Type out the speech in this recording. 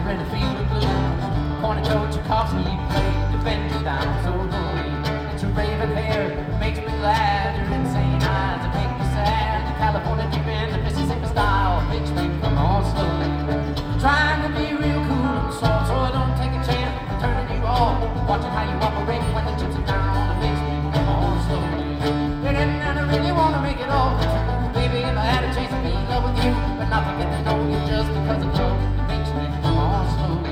in a field of blue. Corner Joe Tchaikovsky played the bend down so lonely. It's your raven hair makes me glad. Your insane eyes that make me sad. The California dreaming, the Mississippi style makes me come on slowly. Trying to be real cool and soft, so I don't take a chance turning you off. Watching how you operate when the chips are down, it makes me come on slowly. And I really wanna make it all true, baby. If I had a chance to be in love with you, but not to get to know you just because of love, it makes me come on slowly.